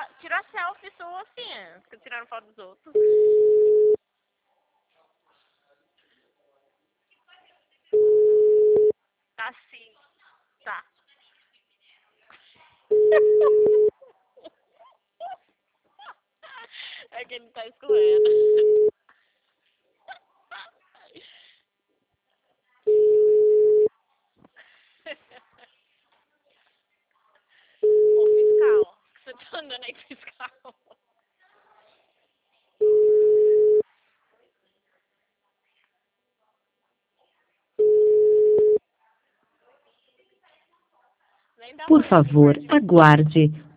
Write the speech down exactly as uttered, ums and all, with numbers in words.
tira a selfie sua, assim. Fica tirando foto dos outros. Tá sim. Tá. É que ele tá escorrendo. Ô, fiscal. Você tá andando aí, fiscal? Nem dá Por oi aqui favor, pra gente. aguarde.